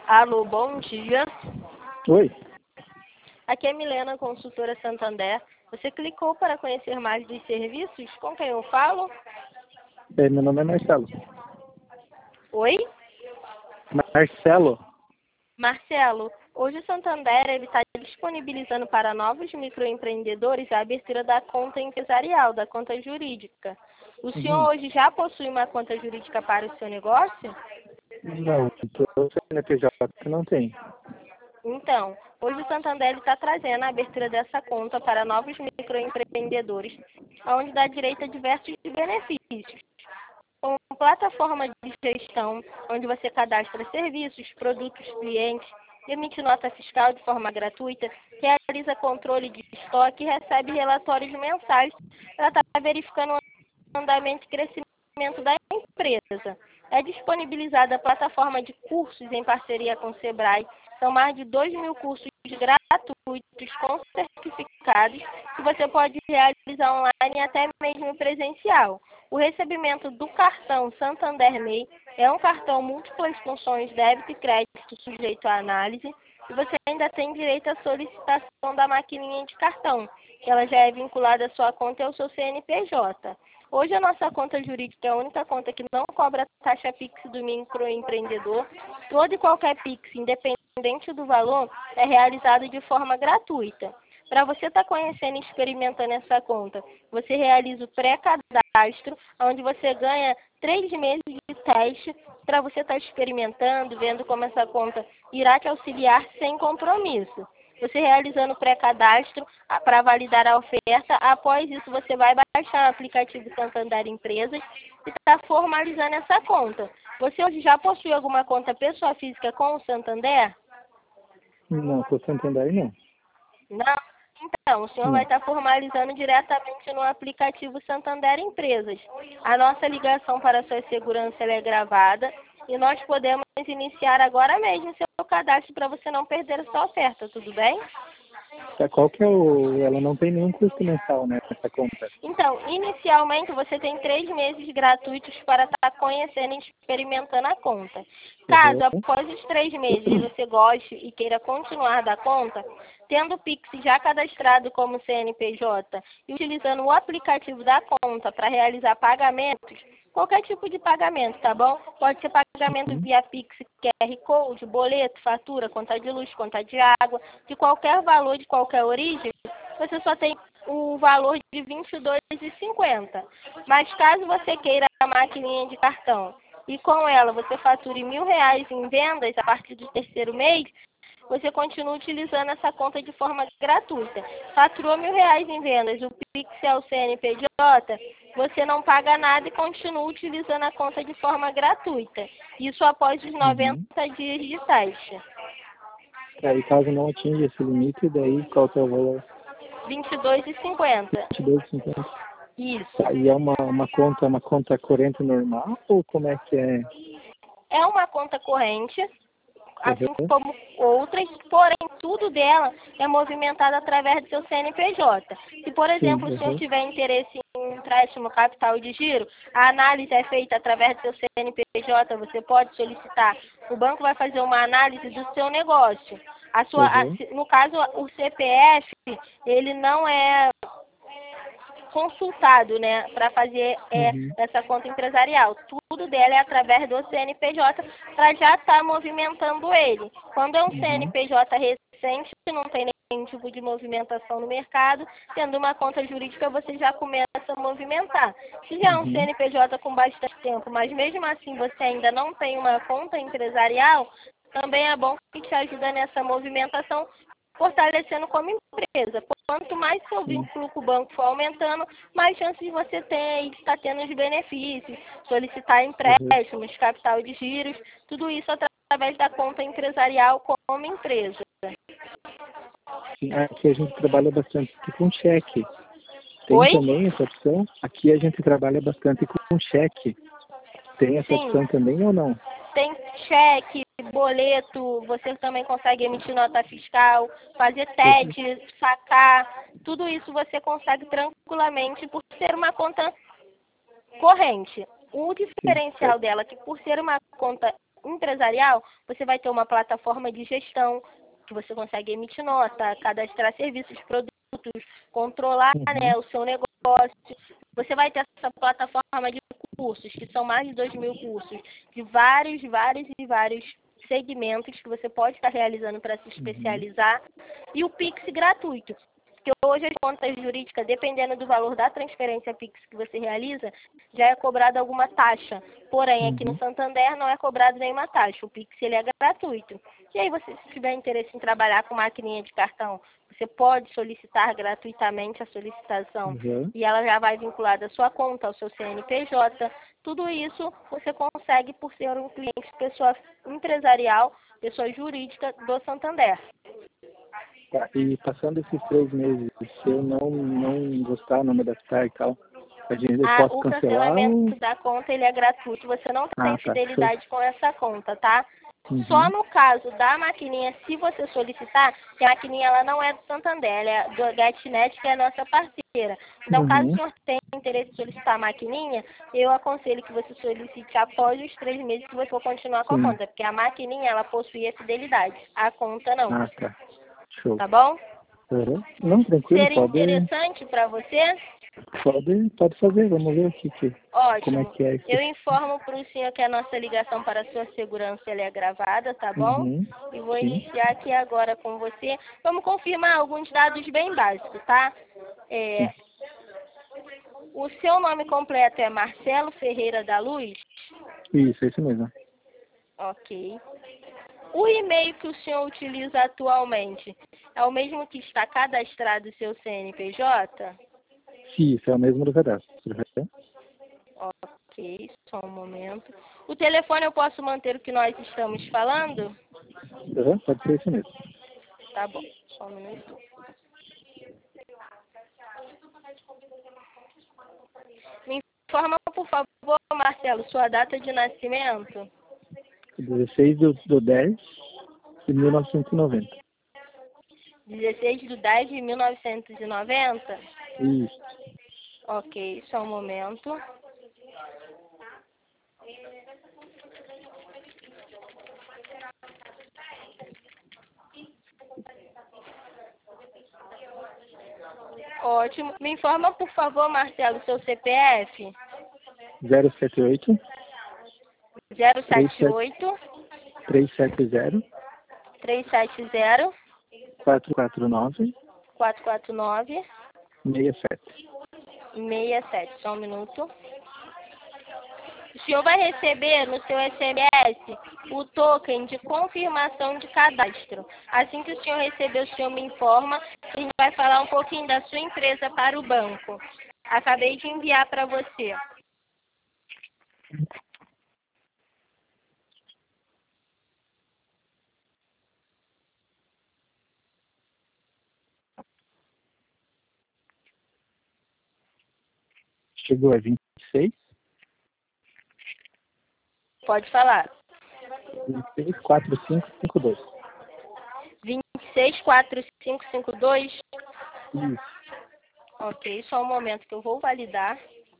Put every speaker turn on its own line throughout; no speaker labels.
Alô, bom dia.
Oi,
Aqui é Milena, consultora Santander. Você clicou para conhecer mais dos serviços? Com quem eu falo?
meu nome é Marcelo.
Oi?
Marcelo?
Marcelo, hoje o Santander está disponibilizando para novos microempreendedores a abertura da conta empresarial, da conta jurídica. O senhor hoje já possui uma conta jurídica para o seu negócio?
Não, o CNPJ não tem.
Então, hoje o Santander está trazendo a abertura dessa conta para novos microempreendedores, onde dá direito a diversos benefícios, como plataforma de gestão, onde você cadastra serviços, produtos, clientes, emite nota fiscal de forma gratuita, realiza controle de estoque e recebe relatórios mensais para estar verificando o andamento e crescimento da empresa. É disponibilizada a plataforma de cursos em parceria com o Sebrae. São mais de 2.000 cursos gratuitos com certificados que você pode realizar online e até mesmo presencial. O recebimento do cartão Santander MEI é um cartão múltiplas funções débito e crédito sujeito à análise, e você ainda tem direito à solicitação da maquininha de cartão, que ela já é vinculada à sua conta e ao seu CNPJ. Hoje a nossa conta jurídica é a única conta que não cobra taxa Pix do microempreendedor. Todo e qualquer Pix, independente do valor, é realizado de forma gratuita. Para você estar conhecendo e experimentando essa conta, você realiza o pré-cadastro, onde você ganha 3 meses de teste para você estar experimentando, vendo como essa conta irá te auxiliar sem compromisso. Você realizando o pré-cadastro para validar a oferta, após isso você vai baixar o aplicativo Santander Empresas e está formalizando essa conta. Você hoje já possui alguma conta pessoa física com o Santander?
Não, com o Santander não.
Não? Então, o senhor vai estar formalizando diretamente no aplicativo Santander Empresas. A nossa ligação para a sua segurança ela é gravada e nós podemos iniciar agora mesmo seu cadastro para você não perder a sua oferta, tudo bem?
Tá, qual que é o... Ela não tem nenhum custo mensal, né, essa conta.
Então, inicialmente você tem 3 meses gratuitos para estar conhecendo e experimentando a conta. Caso após os 3 meses você goste e queira continuar da conta, tendo o Pix já cadastrado como CNPJ e utilizando o aplicativo da conta para realizar pagamentos, qualquer tipo de pagamento, tá bom? Pode ser pagamento via Pix, QR Code, boleto, fatura, conta de luz, conta de água, de qualquer valor, de qualquer origem, você só tem o valor de R$ 22,50. Mas caso você queira a maquininha de cartão e com ela você fature R$ 1.000 em vendas a partir do terceiro mês, você continua utilizando essa conta de forma gratuita. Faturou R$ 1.000 em vendas, o Pix é o CNPJ, você não paga nada e continua utilizando a conta de forma gratuita. Isso após os 90 dias de teste.
Aí caso não atinja esse limite, daí qual que é o valor?
R$ 22,50.
22,50.
Isso.
Tá, e é uma conta corrente normal ou como é que é?
É uma conta corrente, assim como outras, porém tudo dela é movimentado através do seu CNPJ. Se, por exemplo, o senhor tiver interesse em empréstimo capital de giro, a análise é feita através do seu CNPJ, você pode solicitar. O banco vai fazer uma análise do seu negócio. No caso, o CPF, ele não é consultado, né, para fazer essa conta empresarial. Tudo dela é através do CNPJ para já estar movimentando ele. Quando é um CNPJ recente, não tem nenhum tipo de movimentação no mercado, tendo uma conta jurídica você já começa a movimentar. Se já é um CNPJ com bastante tempo, mas mesmo assim você ainda não tem uma conta empresarial, também é bom que te ajuda nessa movimentação, fortalecendo como empresa. Quanto mais seu vínculo com o banco for aumentando, mais chances de você ter e estar tendo os benefícios, solicitar empréstimos, capital de giros, tudo isso através da conta empresarial como empresa.
Aqui a gente trabalha bastante com cheque. Tem também essa opção? Aqui a gente trabalha bastante com cheque. Tem essa opção também ou não?
Tem cheque, boleto, você também consegue emitir nota fiscal, fazer TED, sacar, tudo isso você consegue tranquilamente por ser uma conta corrente. O diferencial dela é que por ser uma conta empresarial, você vai ter uma plataforma de gestão, que você consegue emitir nota, cadastrar serviços, produtos, controlar, né, o seu negócio. Você vai ter essa plataforma de cursos, que são mais de 2.000 cursos, de vários segmentos que você pode estar realizando para se especializar. E o Pix gratuito. Porque hoje as contas jurídicas, dependendo do valor da transferência Pix que você realiza, já é cobrada alguma taxa. Porém, aqui no Santander não é cobrado nenhuma taxa. O Pix ele é gratuito. E aí, você, se tiver interesse em trabalhar com maquininha de cartão, você pode solicitar gratuitamente a solicitação e ela já vai vinculada à sua conta, ao seu CNPJ. Tudo isso você consegue por ser um cliente, pessoa empresarial, pessoa jurídica do Santander.
Tá, e passando esses 3 meses, se eu não gostar, não me adaptar e tal, eu posso
o
cancelar?
cancelamento da conta ele é gratuito, você não tem fidelidade com essa conta, tá? Só no caso da maquininha, se você solicitar, que a maquininha ela não é do Santander, ela é do GetNet, que é a nossa parceira. Então, caso o senhor tenha interesse em solicitar a maquininha, eu aconselho que você solicite após os 3 meses que você for continuar com a conta, porque a maquininha ela possui a fidelidade, a conta não.
Ah, tá. Show.
Tá bom?
Não, tranquilo,
Seria interessante para você?
Pode fazer, vamos ver
Ótimo.
como é que é isso.
Eu informo para o senhor que a nossa ligação para a sua segurança ela é gravada, tá bom? E vou iniciar aqui agora com você. Vamos confirmar alguns dados bem básicos, tá? O seu nome completo é Marcelo Ferreira da Luz?
Isso, é isso mesmo.
Ok. O e-mail que o senhor utiliza atualmente é o mesmo que está cadastrado no seu CNPJ?
Sim, isso é o mesmo do cadastro.
Ok, só um momento. O telefone eu posso manter o que nós estamos falando?
Pode ser isso mesmo.
Tá bom, só um minuto. Me informa, por favor, Marcelo, sua data de nascimento.
16/10/1990.
16/10/1990?
Isso.
Ok, só um momento. Ótimo. Me informa, por favor, Marcelo, seu CPF.
078
078
370
370
449
449
67.
67. Só um minuto. O senhor vai receber no seu SMS o token de confirmação de cadastro. Assim que o senhor receber, o senhor me informa. A gente vai falar um pouquinho da sua empresa para o banco. Acabei de enviar para você.
Chegou a 26.
Pode falar.
264552.
264552.
Isso.
Ok, só um momento que eu vou validar.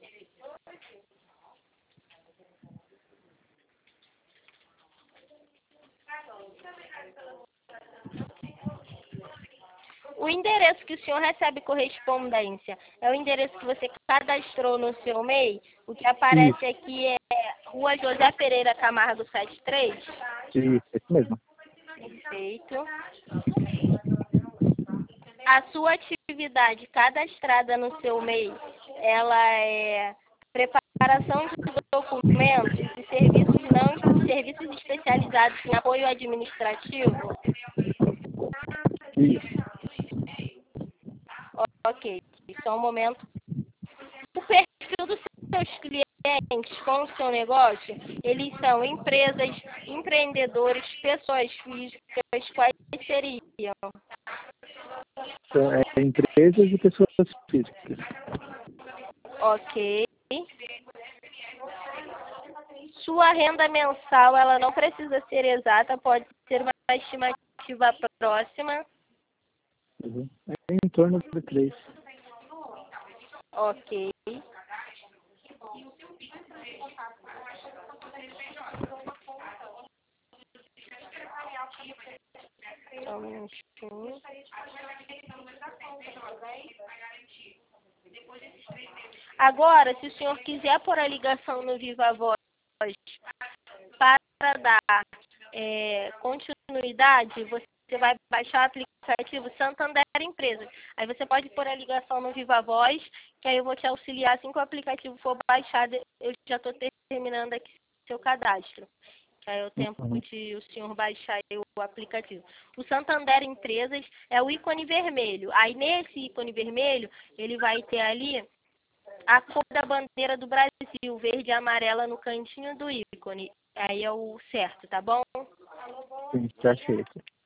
O endereço que o senhor recebe correspondência é o endereço que você cadastrou no seu MEI? O que aparece aqui é Rua José Pereira Camargo 73?
Isso, é isso mesmo.
Perfeito. A sua atividade cadastrada no seu MEI, ela é preparação de documentos e serviços especializados em apoio administrativo?
Isso.
Ok, só um momento. O perfil dos seus clientes com o seu negócio, eles são empresas, empreendedores, pessoas físicas, quais seriam?
Então, empresas e pessoas físicas.
Ok. Sua renda mensal, ela não precisa ser exata, pode ser uma estimativa próxima.
É em torno de 3.
Ok. um minutinho. Agora, se o senhor quiser pôr a ligação no Viva Voz para dar continuidade, você vai baixar o aplicativo Santander Empresas. Aí você pode pôr a ligação no Viva Voz, que aí eu vou te auxiliar assim que o aplicativo for baixado. Eu já estou terminando aqui seu cadastro. Que aí é o tempo de o senhor baixar o aplicativo. O Santander Empresas é o ícone vermelho. Aí nesse ícone vermelho, ele vai ter ali a cor da bandeira do Brasil, verde e amarela no cantinho do ícone. Aí é o certo, tá bom?
Sim, perfeito.